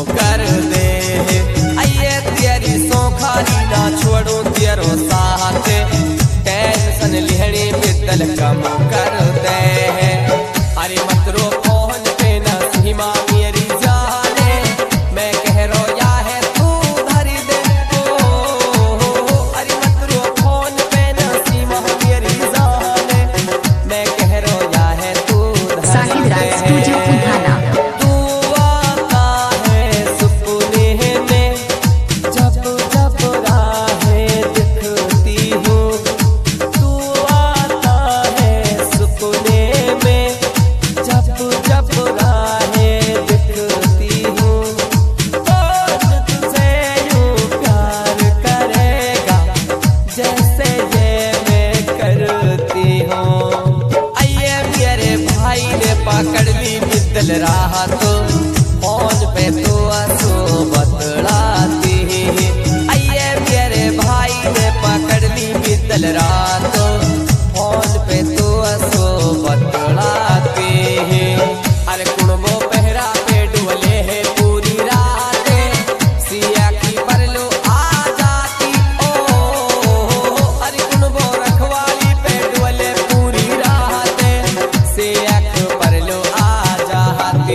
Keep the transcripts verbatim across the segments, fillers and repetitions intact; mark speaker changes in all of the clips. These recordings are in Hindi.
Speaker 1: कर दे। आइए तेरी सोखारी ना छोड़ो तेरो साथ, टेंशन लिहड़ी बिदल कम कर दे। अरे मत रो फोन पे ना सीमा मेरी जाने, मैं कह रो या है तू धरी दे। ओ अरे मत रो फोन पे ना सीमा मेरी जाने, मैं कह रो या है तू धरी दे। तू आता है सपने में जब जब राहें दिखती हूँ, तू आता है सपने में जब जब राहें दिखती हूँ। कौन तुझे यूं प्यार करेगा जैसे ये मैं करती हूँ। आइए मेरे भाई ने पकड़ ली बिदल रहा तो फोन पे तो आंसू बतलाती। आइए मेरे भाई ने पकड़ ली बिदल रहा तो फोन पे तो आंसू बतलाती। अरे कुणबो पहरा पे डुबले है पूरी रात, सिया की परलो आ जाती। ओ अरे कुणबो रखवाली पे डुबले पूरी रात, सिया की परलो आ जाती।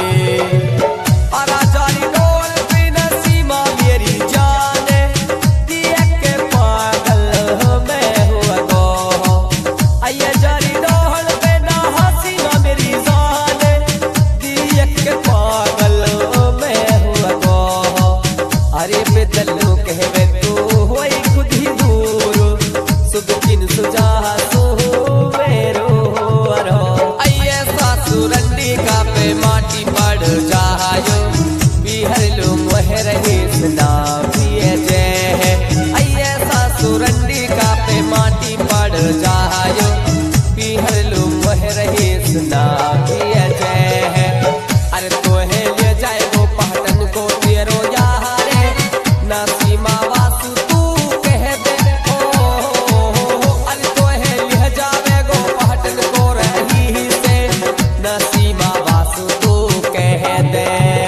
Speaker 1: और आजारी डोल पे नसीमा मेरी जाने, दिया के पागल मैं हुआ गो। आइए जारी डोल पे ना हसीना मेरी जाने, दिया के पागल मैं हुआ गो। अरे बिदलू कहवे तू होई खुद ही दूर, सुबकिन सुजा सो मेरो रो। आइए सासुरंडी का पे माटी पड़ जायो, बिहर लो मोहर ही सुना पिए जय। आइए सासुरंडी का पे माटी पड़ जायो, बिहर लो मोहर ही सुना पिए जय। अरे तोहे ले जाए वो पहटन को तेरो यारे, ना सीमा वासु तू कह दे। ओ अरे तोहे ले जावे गो पहटन को रही से, ना सीमा वासु तू कह दे।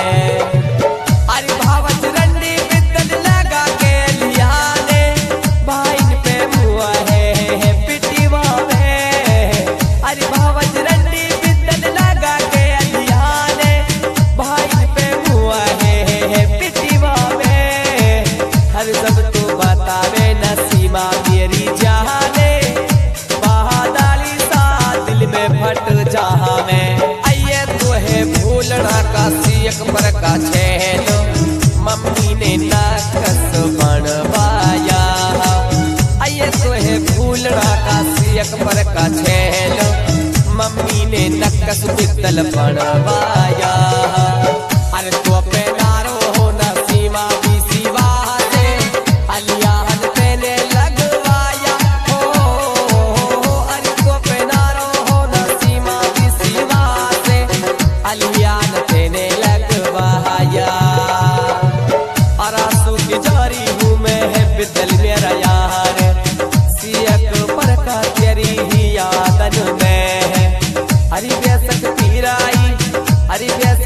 Speaker 1: अरे भावच रंडी बिदल लगा के लियाने, भाइन पे मुआ है पिटिवा में। अरे भावच रंडी बिदल लगा के लियाने, भाइन पे मुआ है पिटिवा में। हर सब तो बतावे नसीमा मेरी जाने, बहादाली सा दिल में फट जहा में। आइए तो है भूलना का सियक पर का छेलो, मम्मी ने नाकस बनवाया। आइए तो है भूलना का सियक पर का छेलो, मम्मी ने नकस बिदल बनवाया। अरे तो पे नारो हो नसीमा भी सिवा से, अलियान तेने लगवाया। हो अरे तो पे नारो हो नसीमा भी सिवा से, अलियान तेने लगवाया। और आंसू की जारी हूँ मैं है बिदल मेरा यार, सियक पर का तेरी ही यादन में है। अरे बेसक पीराई, अरे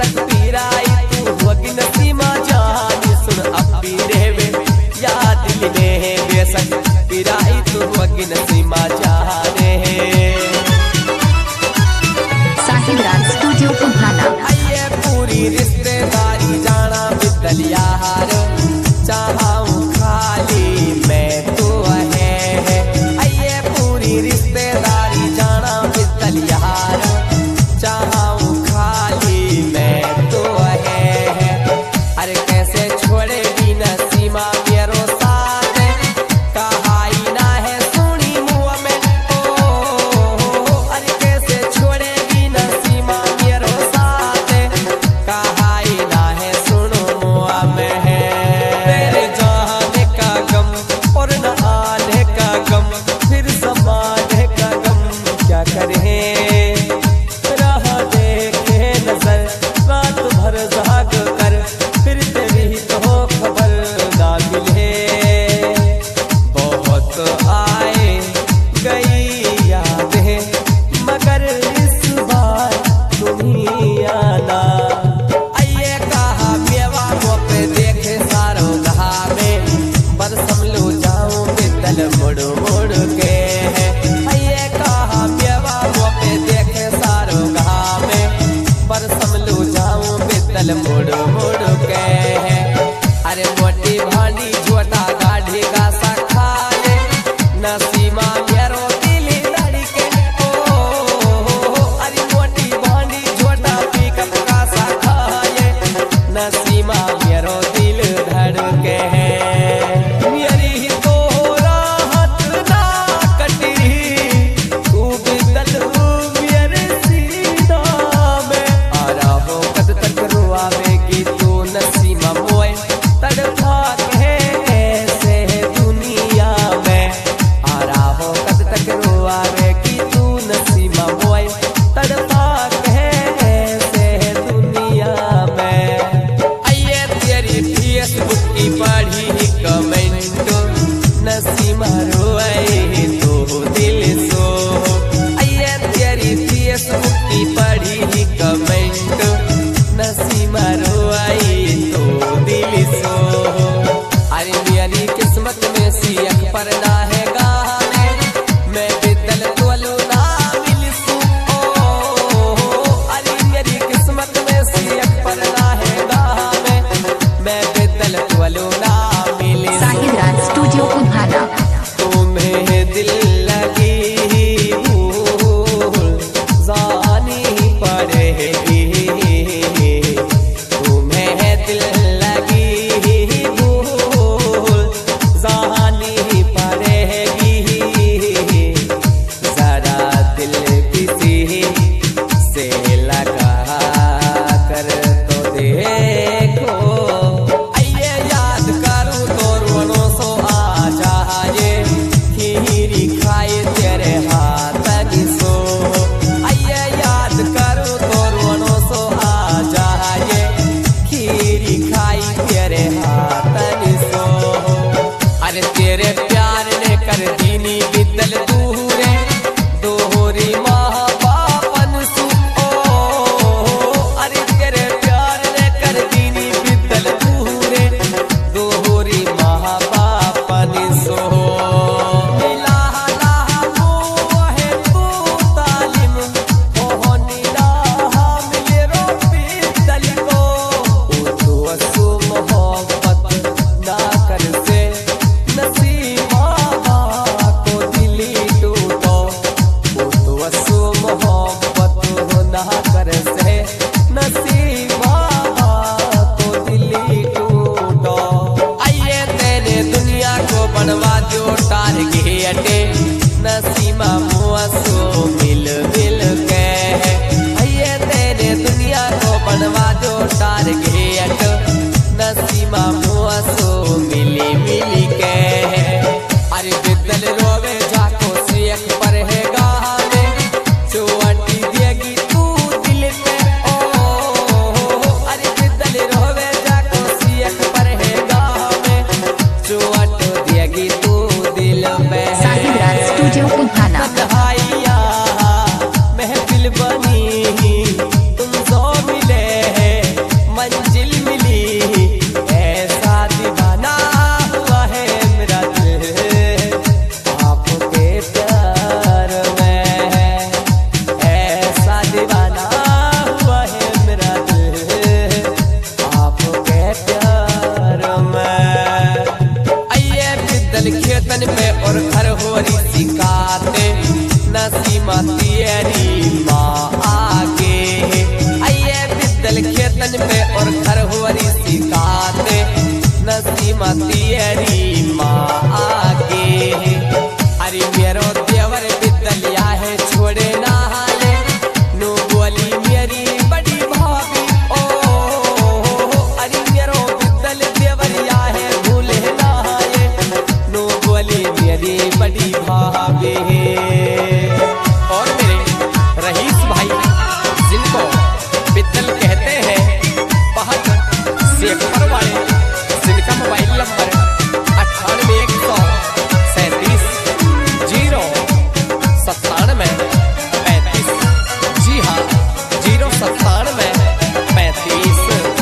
Speaker 1: नसीमा मुआ सो मिल मिल के ये तेरे दुनिया को बनवा दो टारगेट नसीमा मुआ सो मिली मिली के अरे बिदल रोवे जाको शेख पर है गाने चुआटी देगी तू दिल पे ओ अरे बिदल रोवे जाको शेख पर है गाने चुआट देगी तू दिल पे
Speaker 2: साहिराज स्टूडियो पुधाना
Speaker 1: बधाइया महफिल बनी तुम जो मिले मंजिल मिली ऐसा दीवाना हुआ है मेरा दिल आपके प्यार में ऐसा दीवाना हुआ है मेरा दिल आपके प्यार में आइए बिदल खेतन पे और घर हो रही सिकाते नसीमा तेरी माँ आगे आइए बिदल खेतन पे और घर हो रही सिकाते नसीमा तेरी माँ आगे अरे मेरो देवर बिदलिया है छोड़े ना हाले नो बोली मेरी बड़ी भाभी ओ अरे मेरो बिदल देवरिया है भूले ना आए नो बोली मेरी बड़ी भाभी और मेरे रईस भाई जिनको बिदल कहते हैं बहुत शेखर वाले जिनका मोबाइल नंबर अट्ठानवे एक सौ सैंतीस जीरो सत्तानवे पैंतीस जी हाँ जीरो सत्तानवे पैंतीस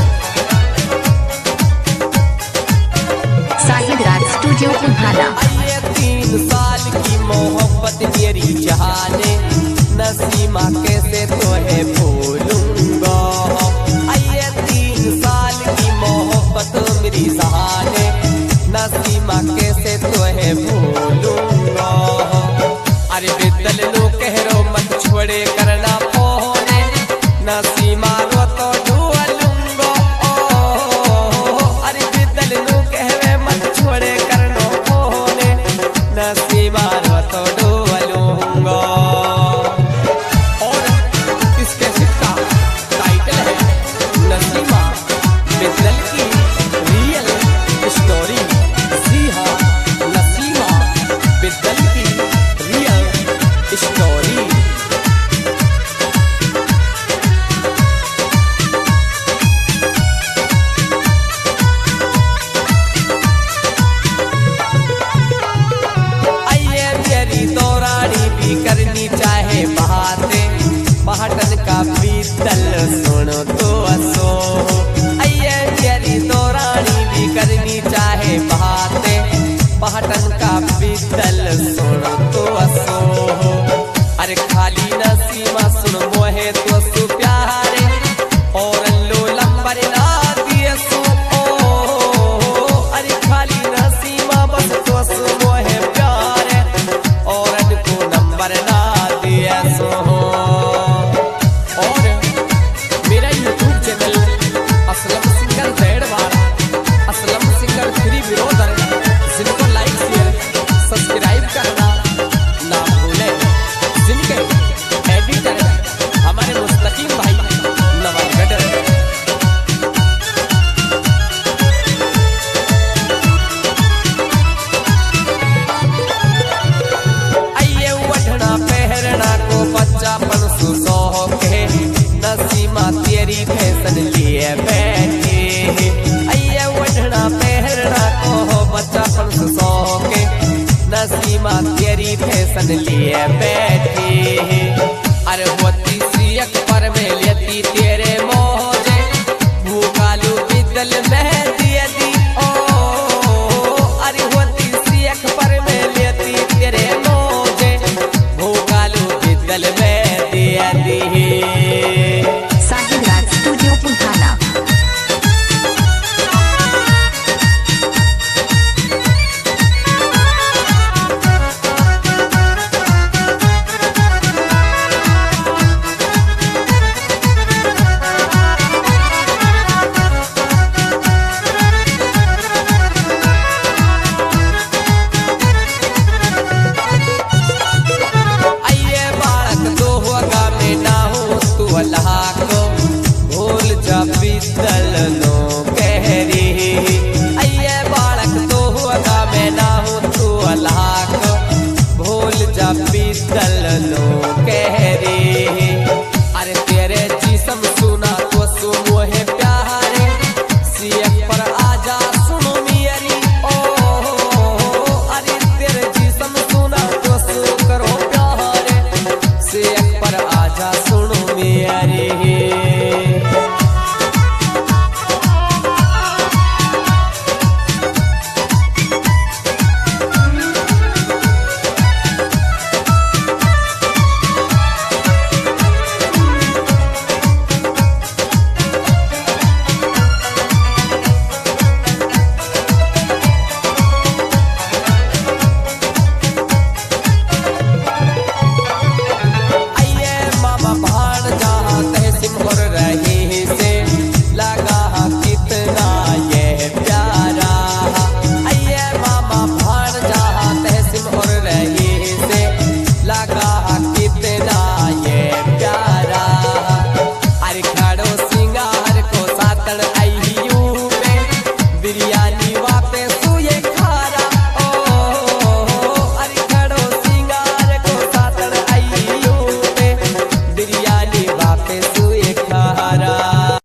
Speaker 2: साहिराज स्टूडियो पुधाना
Speaker 1: ये तीन साल की मोहब्बत मेरी जहाने नसीमा कैसे तो है भूलूंगा ये तीन साल की मोहब्बत मेरी जहाने नसीमा कैसे तो है भूलूंगा अरे बिदल लो कह रो मत छोड़े करना फोने नसीमा रो तो ढूंढूंगा अरे बिदल लो कहवे मत छोड़े करना फोने नसीमा रो तो ढूंढूंगा और इस कैसेट का टाइटल है नसीमा बिदल की रियल स्टोरी जी हाँ नसीमा बिदल की रियल स्टोरी आइए मेरी दौरानी भी करनी चाहे बातें पहाटन का बीतल सुनो तो असो आइए मेरी दौरानी भी करनी चाहे बातें पहाटन का बीतल सुनो तो असो अरे खाली नसीमा सुन मोहे तो सु प्यारे और लो लंबर ना दिए सु ओ अरे खाली नसीमा बस तो सु मोहे प्यारे और को नंबर ना दिए सो और मेरा YouTube channel Aslam singer Z वाला असलम सिंगर थ्री बिरोदर जिनको लाइक शेयर सब्सक्राइब करना ना भूलें जिनके एडिटर हमारे मुस्तकीम भाई नवलगढ़ आइए उठना पहरना को बच्चा पन सो के नसीमा तेरी फैशन लिए बैठे आइए उठना पहरना को बच्चा पन सो के नसीमा तेरी फैशन लिए बैठे अरे होती सी अकबर में लेती तेरे मोजे भूखालू बिदल में दिए दी ओ अरे होती सी अकबर में लेती तेरे मोजे भूखालू बिदल में दिए दी
Speaker 2: साहिराज स्टूडियो पुधाना
Speaker 1: कह रे